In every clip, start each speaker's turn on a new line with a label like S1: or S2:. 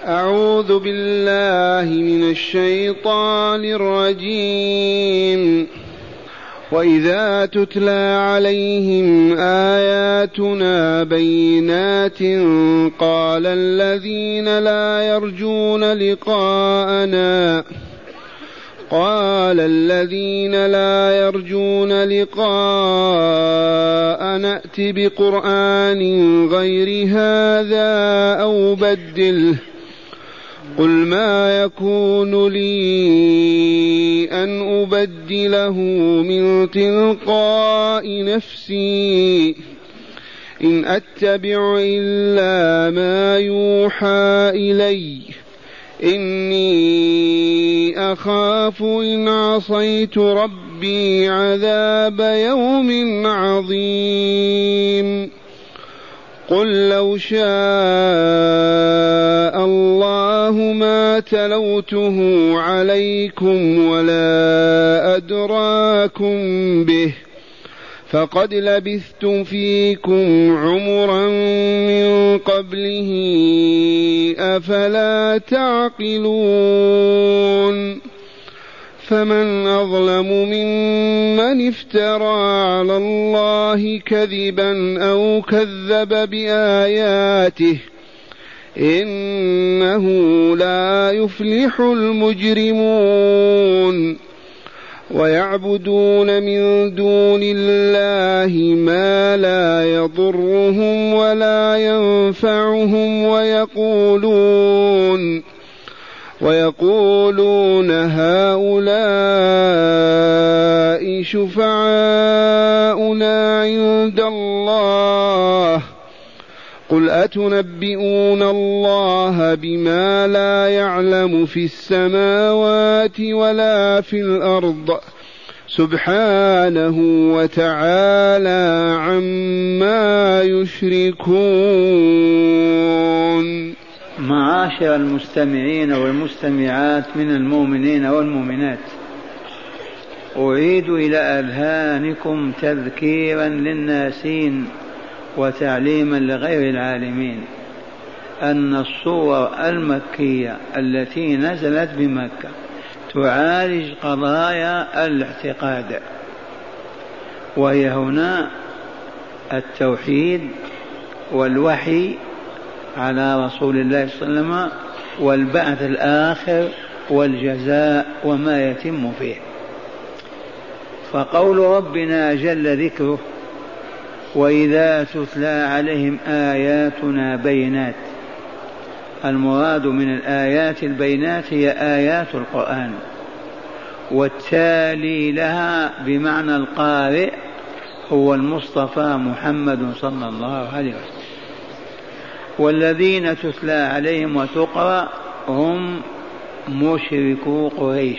S1: أعوذ بالله من الشيطان الرجيم. وإذا تتلى عليهم آياتنا بينات قال الذين لا يرجون لقاءنا ائت بقرآن غير هذا أو بدله قل ما يكون لي أن أبدله من تلقاء نفسي إن أتبع إلا ما يوحى إلي إني أخاف إن عصيت ربي عذاب يوم عظيم. قل لو شاء الله ما تلوته عليكم ولا أدراكم به فقد لبثت فيكم عمرا من قبله أفلا تعقلون. فمن أظلم ممن افترى على الله كذبا أو كذب بآياته إنه لا يفلح المجرمون. ويعبدون من دون الله ما لا يضرهم ولا ينفعهم ويقولون هؤلاء شفعاؤنا عند الله قل أتنبئون الله بما لا يعلم في السماوات ولا في الأرض سبحانه وتعالى عما يشركون.
S2: معاشر المستمعين والمستمعات من المؤمنين والمؤمنات، أعيد إلى أذهانكم تذكيرا للناسين وتعليما لغير العالمين أن الصور المكية التي نزلت بمكة تعالج قضايا الاعتقاد، وهي هنا التوحيد والوحي على رسول الله صلى الله عليه وسلم والبعث الآخر والجزاء وما يتم فيه. فقول ربنا جل ذكره وإذا تتلى عليهم آياتنا بينات، المراد من الآيات البينات هي آيات القرآن، والتالي لها بمعنى القارئ هو المصطفى محمد صلى الله عليه وسلم. والذين تتلى عليهم وتقرأ هم مشركو قريش،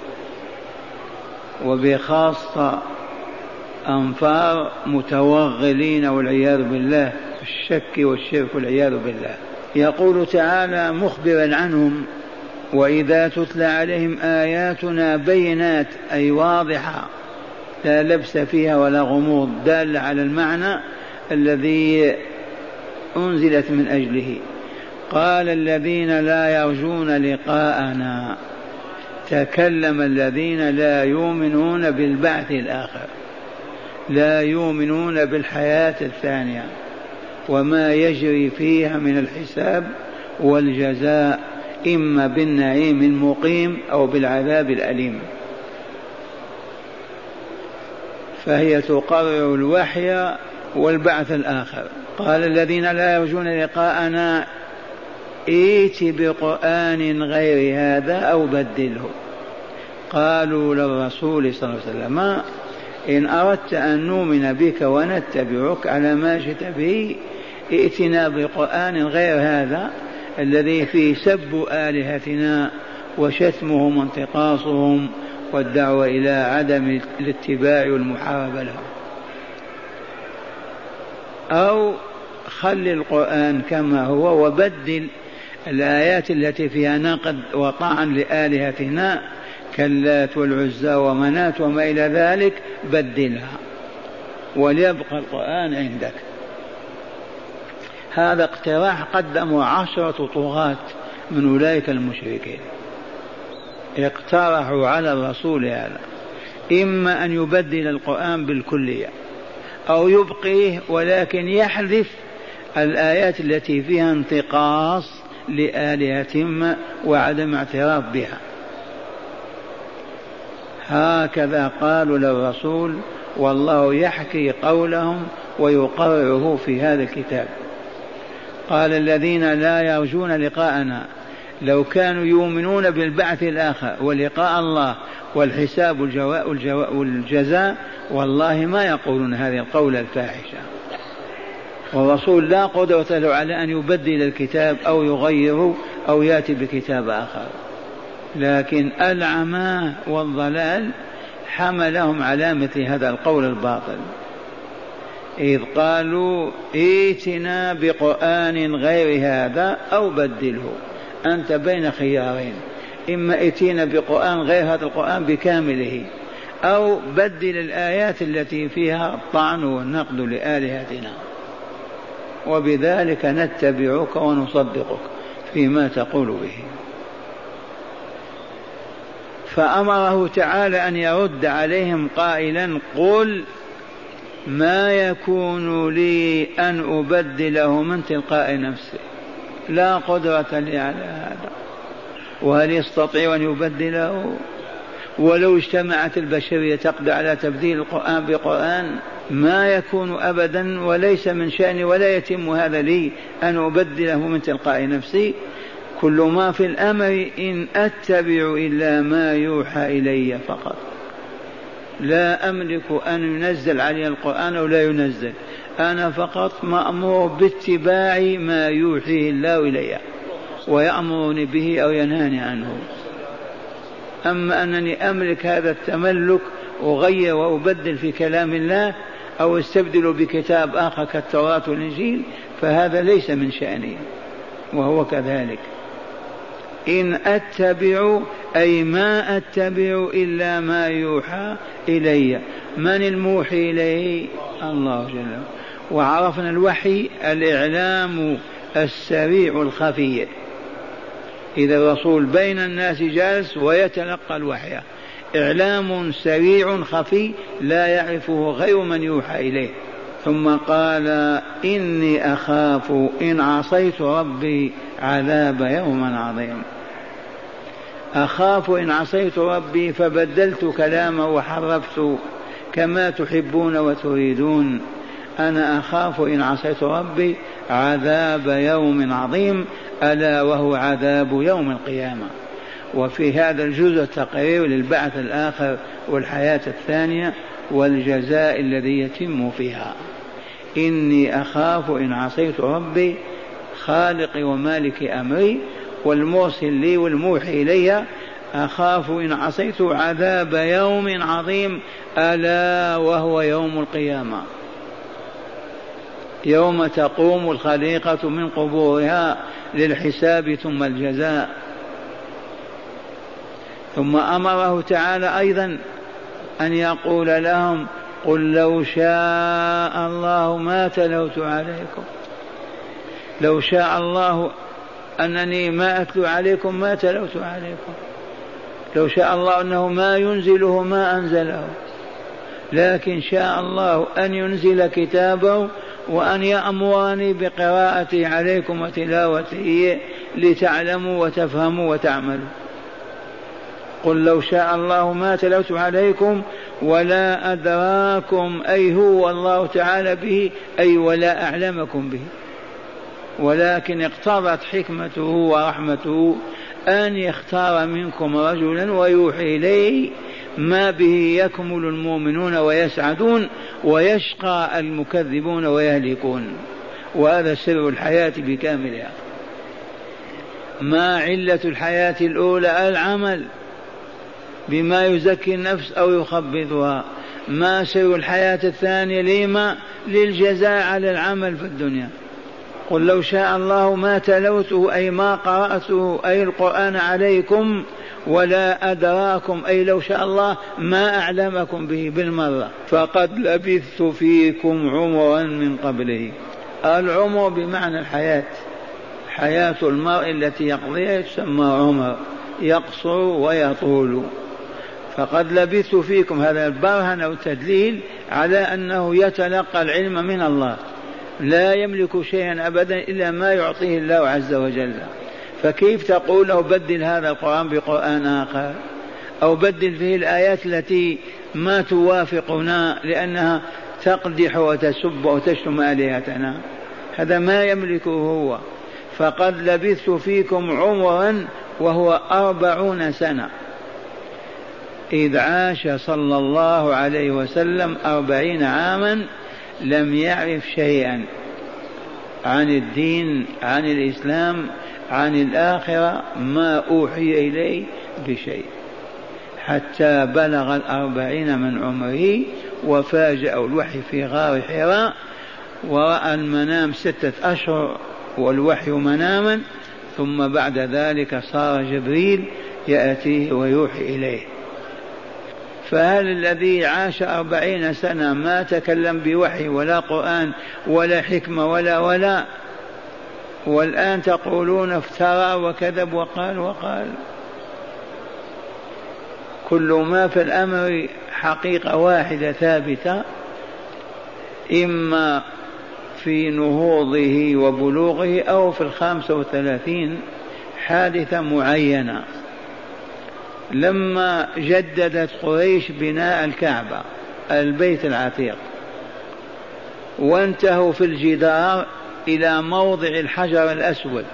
S2: وبخاصة أنفار متوغلين والعياذ بالله في الشك والشرك والعياذ بالله. يقول تعالى مخبرا عنهم وإذا تتلى عليهم آياتنا بينات، أي واضحة لا لبس فيها ولا غموض، دال على المعنى الذي أنزلت من أجله. قال الذين لا يرجون لقاءنا، تكلم الذين لا يؤمنون بالبعث الآخر، لا يؤمنون بالحياة الثانية وما يجري فيها من الحساب والجزاء، إما بالنعيم المقيم أو بالعذاب الأليم. فهي تقرر الوحي والبعث الآخر. قال الذين لا يرجون لقاءنا ائت بقرآن غير هذا أو بدله. قالوا للرسول صلى الله عليه وسلم إن أردت أن نؤمن بك ونتبعك على ما جئت به ائتنا بقرآن غير هذا الذي فيه سب آلهتنا وشتمهم وانتقاصهم والدعوة إلى عدم الاتباع والمحاربة لهم، أو خل القرآن كما هو وبدل الآيات التي فيها نقد وطعن لآلهتنا كاللات والعزى ومنات وما إلى ذلك، بدلها وليبقى القرآن عندك. هذا اقتراح قدمه 10 طغاة من أولئك المشركين. اقترحوا على الرسول هذا، إما أن يبدل القرآن بالكلية أو يبقيه ولكن يحذف الآيات التي فيها انتقاص لآلهتهم وعدم اعتراف بها. هكذا قالوا للرسول، والله يحكي قولهم ويقرره في هذا الكتاب. قال الذين لا يرجون لقاءنا لو كانوا يؤمنون بالبعث الآخر ولقاء الله والحساب والجزاء والله ما يقولون هذه القول الفاحشة. والرسول لا قدرة له على أن يبدل الكتاب أو يغيره أو يأتي بكتاب آخر، لكن العمى والضلال حملهم على مثل هذا القول الباطل، إذ قالوا ائتنا بقرآن غير هذا أو بدله. أنت بين خيارين، إما ائتنا بقرآن غير هذا القرآن بكامله أو بدل الآيات التي فيها الطعن والنقد لآلهتنا، وبذلك نتبعك ونصدقك فيما تقول به. فأمره تعالى أن يرد عليهم قائلا قل ما يكون لي أن أبدله من تلقاء نفسي، لا قدرة لي على هذا، وهل يستطيع أن يبدله؟ ولو اجتمعت البشرية تقدر على تبديل القرآن بقرآن ما يكون أبدا، وليس من شأني ولا يتم هذا لي أن أبدله من تلقاء نفسي. كل ما في الأمر إن أتبع إلا ما يوحى إلي فقط، لا أملك أن ينزل علي القرآن أو لا ينزل، أنا فقط مأمور باتباع ما يوحيه الله إلي ويأمرني به أو ينهاني عنه. أما أنني أملك هذا التملك أغير وأبدل في كلام الله أو استبدل بكتاب آخر كالتوراة والإنجيل فهذا ليس من شأني، وهو كذلك. إن أتبع أي ما أتبع إلا ما يوحى إلي. من الموحي إليه؟ الله جل وعلا. وعرفنا الوحي الإعلام السريع الخفي، إذا الرسول بين الناس جالس ويتلقى الوحي، إعلام سريع خفي لا يعرفه غير من يوحى إليه. ثم قال إني أخاف إن عصيت ربي عذاب يوم عظيم. أخاف إن عصيت ربي فبدلت كلامه وحرفت كما تحبون وتريدون. أنا أخاف إن عصيت ربي عذاب يوم عظيم، ألا وهو عذاب يوم القيامة. وفي هذا الجزء تقرير للبعث الآخر والحياة الثانية والجزاء الذي يتم فيها. إني أخاف إن عصيت ربي خالقي ومالك أمري والمرسل لي والموحي إلي، أخاف إن عصيت عذاب يوم عظيم ألا وهو يوم القيامة، يوم تقوم الخليقة من قبورها للحساب ثم الجزاء. ثم أمره تعالى أيضا أن يقول لهم قل لو شاء الله ما تلوت عليكم، لو شاء الله أنني ما أتلو عليكم ما تلوت عليكم، لو شاء الله أنه ما ينزله ما أنزله، لكن شاء الله أن ينزل كتابه وأن يأمرني بقراءته عليكم وتلاوته لتعلموا وتفهموا وتعملوا. قل لو شاء الله ما تلوت عليكم ولا أدراكم، أي هو الله تعالى به، أي ولا أعلمكم به، ولكن اقتضت حكمته ورحمته أن يختار منكم رجلا ويوحي إليه ما به يكمل المؤمنون ويسعدون ويشقى المكذبون ويهلكون. وهذا سر الحياة بكاملها. ما علة الحياة الأولى؟ العمل بما يزكي النفس أو يخبطها. ما سر الحياة الثانية؟ لما؟ للجزاء على العمل في الدنيا. قل لو شاء الله ما تلوته أي ما قرأته أي القرآن عليكم، ولا أدراكم أي لو شاء الله ما أعلمكم به بالمرة، فقد لبثت فيكم عمرا من قبله. العمر بمعنى الحياة، حياة المرء التي يقضيها تسمى عمر، يقصر ويطول. فقد لبثت فيكم، هذا البرهن أو التدليل على أنه يتلقى العلم من الله، لا يملك شيئا أبدا إلا ما يعطيه الله عز وجل. فكيف تقول له بدل هذا القرآن بقرآن آخر، أو بدل فيه الآيات التي ما توافقنا لأنها تقدح وتسب وتشتم آلهتنا؟ هذا ما يملكه هو. فقد لبثت فيكم عمرا وهو 40 سنة، إذ عاش صلى الله عليه وسلم 40 عاما لم يعرف شيئا عن الدين، عن الإسلام، عن الآخرة، ما أوحي إليه بشيء، حتى بلغ 40 من عمره وفاجأ الوحي في غار حراء، ورأى المنام 6 أشهر والوحي مناما، ثم بعد ذلك صار جبريل يأتيه ويوحي إليه. فهل الذي عاش 40 سنة ما تكلم بوحي ولا قرآن ولا حكمة ولا والآن تقولون افترى وكذب وقال؟ كل ما في الأمر حقيقة واحدة ثابتة، إما في نهوضه وبلوغه أو في 35 حادثة معينة. لما جددت قريش بناء الكعبة البيت العتيق وانتهوا في الجدار إلى موضع الحجر الأسود،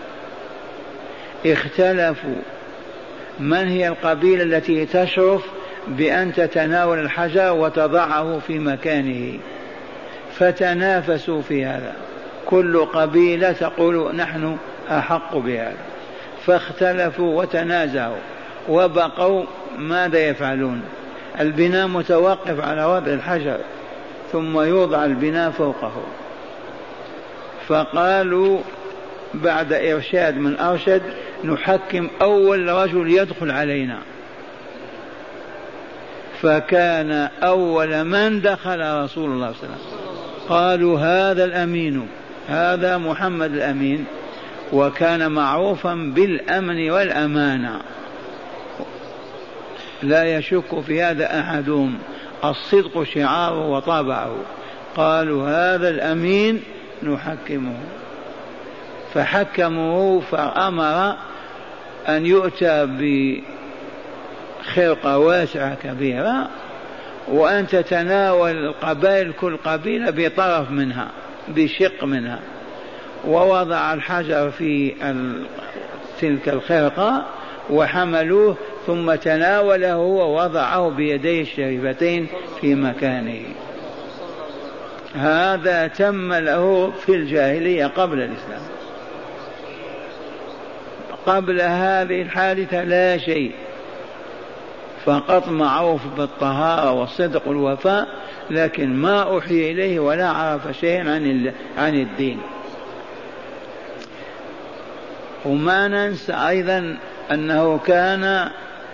S2: اختلفوا من هي القبيلة التي تشرف بأن تتناول الحجر وتضعه في مكانه، فتنافسوا في هذا، كل قبيلة تقول نحن أحق بهذا، فاختلفوا وتنازعوا وبقوا ماذا يفعلون؟ البناء متوقف على وضع الحجر ثم يوضع البناء فوقه. فقالوا بعد إرشاد من أرشد نحكم أول رجل يدخل علينا، فكان أول من دخل رسول الله صلى الله عليه وسلم. قالوا هذا الأمين، هذا محمد الأمين، وكان معروفا بالأمن والأمانة لا يشك في هذا أحدهم، الصدق شعاره وطبعه. قالوا هذا الأمين نحكمه، فحكموه، فأمر أن يؤتى بخرقة واسعة كبيرة وأن تتناول القبائل كل قبيلة بطرف منها بشق منها، ووضع الحجر في تلك الخرقة وحملوه، ثم تناوله ووضعه بيديه الشريفتين في مكانه. هذا تم له في الجاهلية قبل الإسلام. قبل هذه الحادثة لا شيء، فقط معروف بالطهارة والصدق والوفاء، لكن ما أوحي إليه ولا عرف شيئا عن الدين. وما ننسى أيضا أنه كان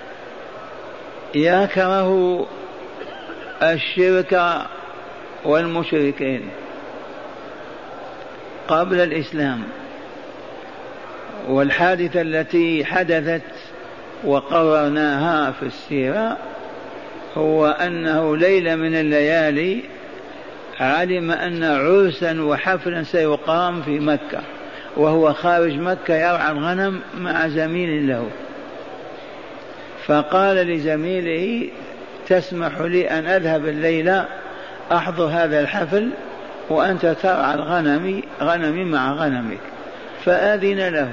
S2: يكره الشرك والمشركين قبل الإسلام. والحادثة التي حدثت وقررناها في السيرة هو أنه ليلة من الليالي علم أن عرسا وحفلا سيقام في مكة، وهو خارج مكة يرعى الغنم مع زميل له، فقال لزميله تسمح لي أن أذهب الليلة أحضر هذا الحفل وأنت ترعى غنمي مع غنمك؟ فأذن له،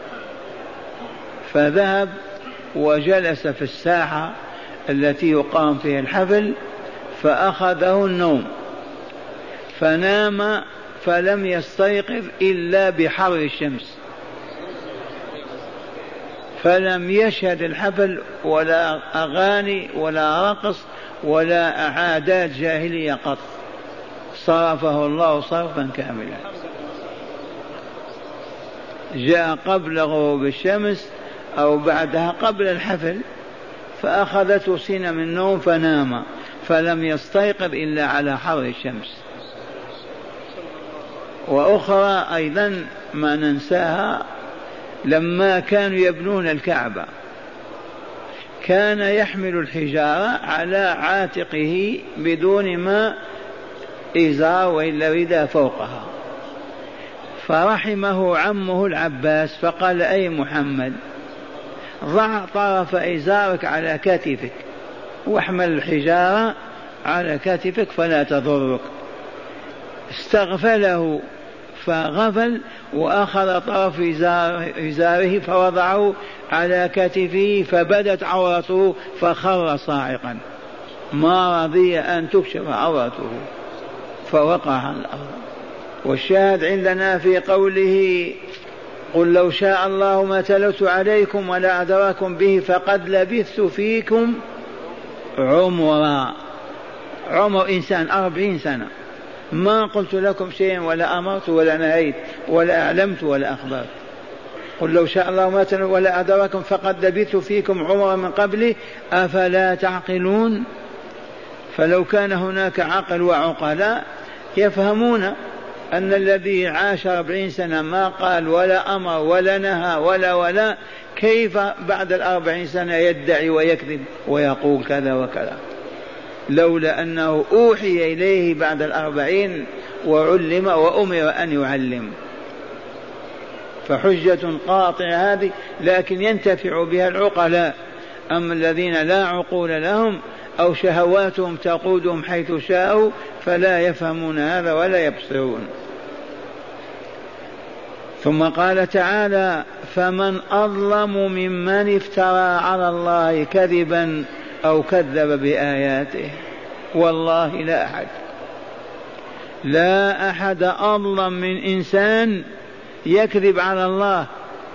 S2: فذهب وجلس في الساحة التي يقام فيها الحفل، فأخذه النوم فنام، فلم يستيقظ إلا بحر الشمس، فلم يشهد الحفل ولا أغاني ولا رقص ولا عادات جاهلية قط، صرفه الله صرفا كاملا. جاء قبل غروب الشمس أو بعدها قبل الحفل، فأخذته سنة من النوم فنام، فلم يستيقظ إلا على حر الشمس. وأخرى أيضا ما ننساها، لما كانوا يبنون الكعبة كان يحمل الحجارة على عاتقه بدون ما إزار وإلا رداء فوقها، فرحمه عمه العباس فقال: أي محمد، ضع طرف إزارك على كتفك واحمل الحجارة على كتفك فلا تضرك. استغفله فغفل وأخذ طرف إزاره فوضعه على كتفه فبدت عورته فخر صاعقا، ما رضي أن تكشف عورته فوقع على الأرض. والشاهد عندنا في قوله: قل لو شاء الله ما تلوت عليكم ولا أدراكم به فقد لبثت فيكم عمر إنسان 40 سنة، ما قلت لكم شيئا ولا أمرت ولا نهيت ولا أعلمت ولا أخبرت. قل لو شاء الله ما تلوت ولا أدراكم فقد لبثت فيكم عمر من قبله أفلا تعقلون. فلو كان هناك عقل وعقلاء يفهمون أن الذي عاش 40 سنة ما قال ولا أمر ولا نهى ولا كيف بعد 40 سنة يدعي ويكذب ويقول كذا وكذا، لولا أنه أوحي إليه بعد 40 وعلم وأمر أن يعلم. فحجة قاطعة هذه، لكن ينتفع بها العقلاء. أما الذين لا عقول لهم أو شهواتهم تقودهم حيث شاءوا فلا يفهمون هذا ولا يبصرون. ثم قال تعالى: فمن أظلم ممن افترى على الله كذبا أو كذب بآياته. والله لا أحد أظلم من إنسان يكذب على الله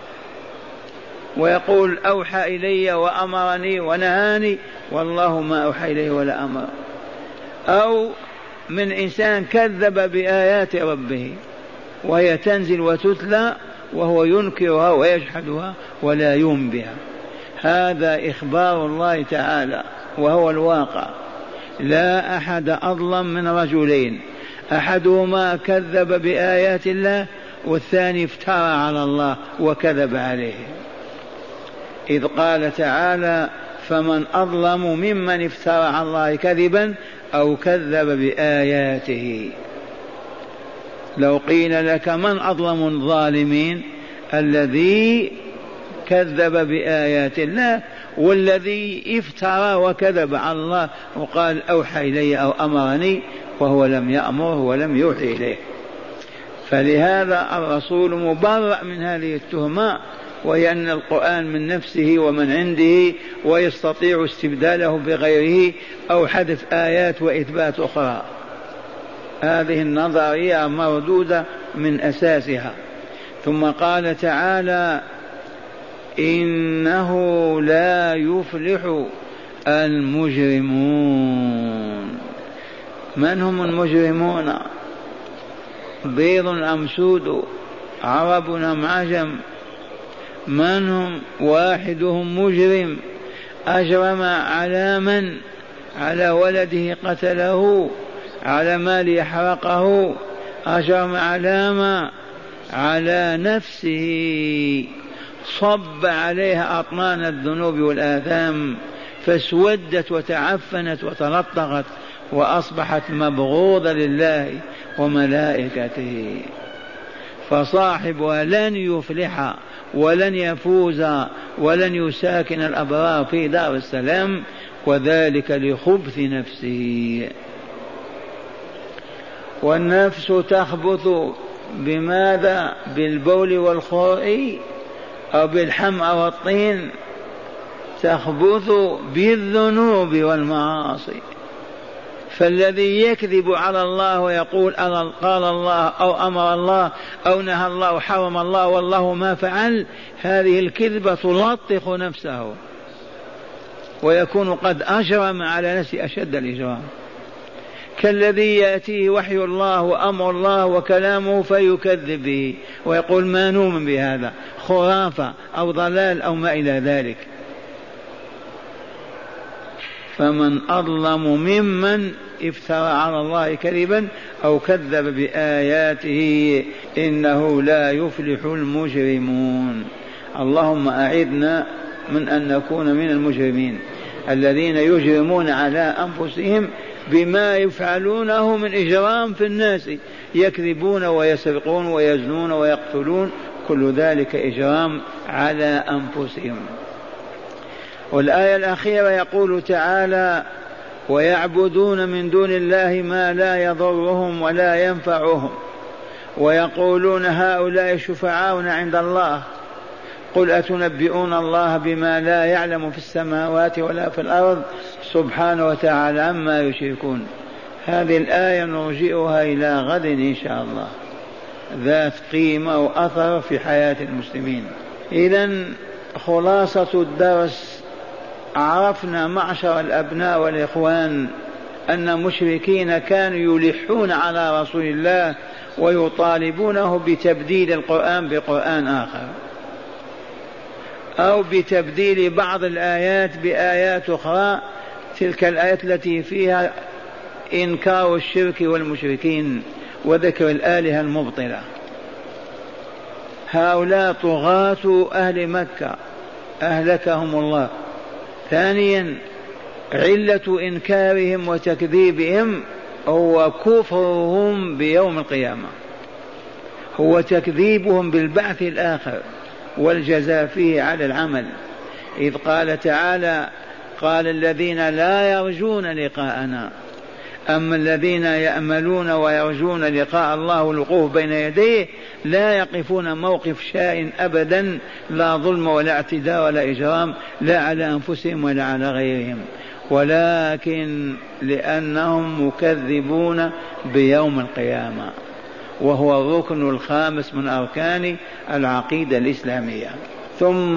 S2: ويقول أوحى إلي وأمرني ونهاني، والله ما أوحى إليه ولا أمر. أو من إنسان كذب بآيات ربه وهي تنزل وتتلى وهو ينكرها ويجحدها ولا يؤمن بها. هذا إخبار الله تعالى وهو الواقع. لا أحد أظلم من رجلين، أحدهما كذب بآيات الله والثاني افترى على الله وكذب عليه. إذ قال تعالى: فمن أظلم ممن افترى على الله كذبا أو كذب بآياته. لو قيل لك من أظلم الظالمين؟ الذي كذب بآيات الله والذي افترى وكذب على الله وقال أوحى إلي أو أمرني وهو لم يأمره ولم يوحي إليه. فلهذا الرسول مبرأ من هذه التهمة، وهي أن القرآن من نفسه ومن عنده ويستطيع استبداله بغيره أو حذف آيات وإثبات أخرى. هذه النظرية مردودة من أساسها. ثم قال تعالى: إنه لا يفلح المجرمون. من هم المجرمون؟ بيض أم سود، عرب أم عجم؟ من هم؟ واحدهم مجرم، أجرم على من؟ على ولده قتله، على مال يحرقه، أجرم على ما؟ على نفسه، صب عليها أطنان الذنوب والآثام فاسودت وتعفنت وتلطغت وأصبحت مبغوضة لله وملائكته. فصاحبها لن يفلح ولن يفوز ولن يساكن الأبرار في دار السلام، وذلك لخبث نفسه. والنفس تخبث بماذا؟ بالبول والخوء أو بالحمأ والطين، تخبث بالذنوب والمعاصي. فالذي يكذب على الله ويقول قال الله أو أمر الله أو نهى الله وحرم الله والله ما فعل، هذه الكذبة تلطخ نفسه ويكون قد أجرم على نفسه أشد الإجرام. كالذي يأتيه وحي الله وأمر الله وكلامه فيكذب به ويقول ما نؤمن بهذا، خرافة أو ضلال أو ما إلى ذلك. فمن أظلم ممن افترى على الله كذبا أو كذب بآياته إنه لا يفلح المجرمون. اللهم أعذنا من أن نكون من المجرمين الذين يجرمون على أنفسهم بما يفعلونه من إجرام في الناس، يكذبون ويسرقون ويزنون ويقتلون، كل ذلك إجرام على أنفسهم. والآية الأخيرة يقول تعالى: ويعبدون من دون الله ما لا يضرهم ولا ينفعهم ويقولون هؤلاء شفعاؤنا عند الله قل أتنبئون الله بما لا يعلم في السماوات ولا في الأرض سبحانه وتعالى عما يشركون. هذه الآية نرجئها إلى غد إن شاء الله، ذات قيمة وأثر في حياة المسلمين. إذن خلاصة الدرس: عرفنا معشر الأبناء والإخوان أن مشركين كانوا يلحون على رسول الله ويطالبونه بتبديل القرآن بقرآن آخر، أو بتبديل بعض الآيات بآيات أخرى، تلك الآيات التي فيها إنكار الشرك والمشركين وذكر الآلهة المبطلة. هؤلاء طغاة أهل مكة أهلكهم الله. ثانيا، علة إنكارهم وتكذيبهم هو كفرهم بيوم القيامة، هو تكذيبهم بالبعث الآخر والجزاء فيه على العمل. إذ قال تعالى: قال الذين لا يرجون لقاءنا. أما الذين يأملون ويرجون لقاء الله والوقوف بين يديه لا يقفون موقف شاء أبدا، لا ظلم ولا اعتداء ولا إجرام، لا على أنفسهم ولا على غيرهم، ولكن لأنهم مكذبون بيوم القيامة، وهو الركن الخامس من أركان العقيدة الإسلامية. ثم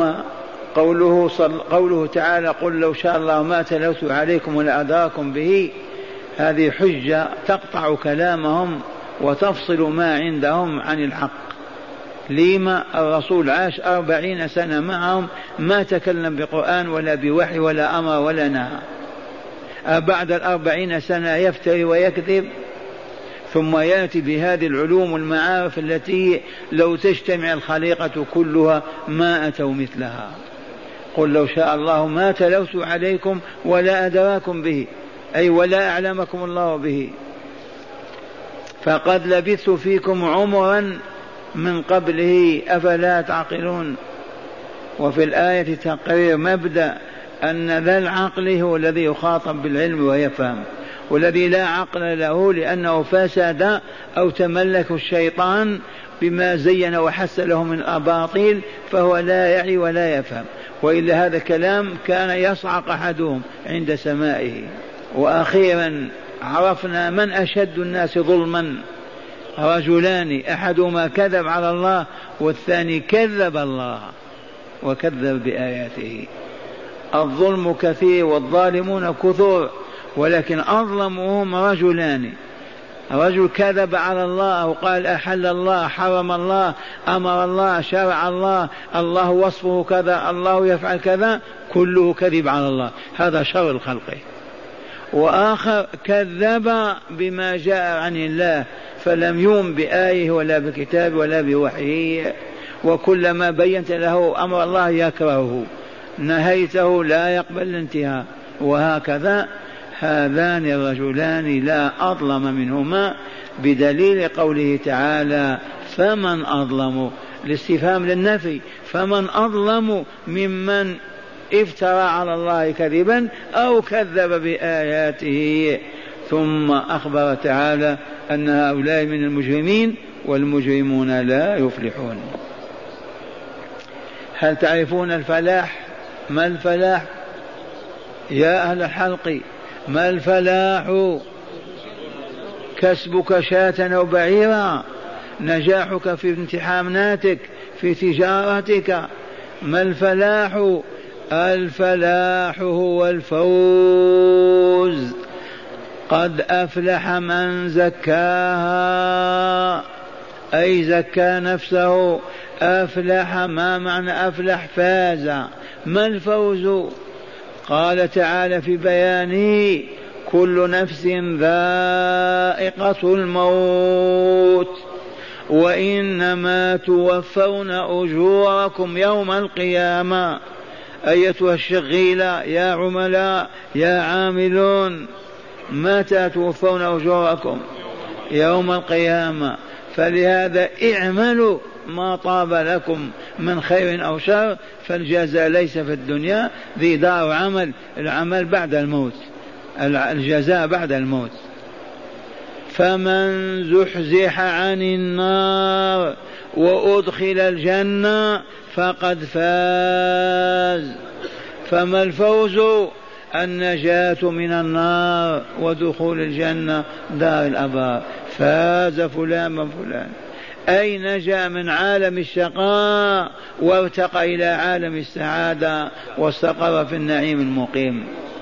S2: قوله تعالى: قل لو شاء الله ما تلوت عليكم ولا أدراكم به. هذه حجة تقطع كلامهم وتفصل ما عندهم عن الحق. لما الرسول عاش 40 سنة معهم ما تكلم بقرآن ولا بوحي ولا أمر ولا نهى، بعد 40 سنة يفتري ويكذب، ثم يأتي بهذه العلوم والمعارف التي لو تجتمع الخليقة كلها ما أتوا مثلها. قل لو شاء الله ما تلوت عليكم ولا أدراكم به، أي ولا أعلمكم الله به، فقد لبثت فيكم عمرا من قبله أفلا تعقلون. وفي الآية تقرير مبدأ أن ذا العقل هو الذي يخاطب بالعلم ويفهم، والذي لا عقل له لأنه فسد أو تملك الشيطان بما زين وحس له من أباطيل، فهو لا يعي ولا يفهم، وإلا هذا كلام كان يصعق أحدهم عند سمائه. وأخيرا عرفنا من أشد الناس ظلما: رجلان، أحدهما كذب على الله والثاني كذب الله وكذب بآياته. الظلم كثير والظالمون كثر، ولكن أظلمهم رجلان: رجل كذب على الله وقال أحل الله حرم الله أمر الله شرع الله، الله وصفه كذا، الله يفعل كذا، كله كذب على الله، هذا شر الخلق. وآخر كذب بما جاء عن الله فلم يؤمن بآيه ولا بكتاب ولا بوحيه، وكلما بينت له أمر الله يكرهه، نهيته لا يقبل الانتهاء، وهكذا. هذان الرجلان لا أظلم منهما، بدليل قوله تعالى: فمن أظلم، الاستفهام للنفي، فمن أظلم ممن افترى على الله كذبا أو كذب بآياته. ثم أخبر تعالى أن هؤلاء من المجرمين، والمجرمون لا يفلحون. هل تعرفون الفلاح؟ ما الفلاح يا أهل الحلق؟ ما الفلاح؟ كسبك شاة أو بعيرا، نجاحك في امتحاناتك، في تجارتك. ما الفلاح؟ الفلاح هو الفوز. قد أفلح من زكاها، أي زكى نفسه. أفلح، ما معنى أفلح؟ فاز. ما الفوز؟ قال تعالى في بيانه: كل نفس ذائقة الموت وإنما توفون أجوركم يوم القيامة. أيتها الشغيلة يا عملاء يا عاملون، متى توفون أجوركم؟ يوم القيامة. فلهذا اعملوا ما طاب لكم من خير أو شر، فالجزاء ليس في الدنيا، ذي دار عمل، العمل بعد الموت، الجزاء بعد الموت. فمن زحزح عن النار وأدخل الجنة فقد فاز. فما الفوز؟ النجاة من النار ودخول الجنة دار الأبرار. فاز فلان من فلان، أي نجا من عالم الشقاء وارتقى إلى عالم السعادة واستقر في النعيم المقيم.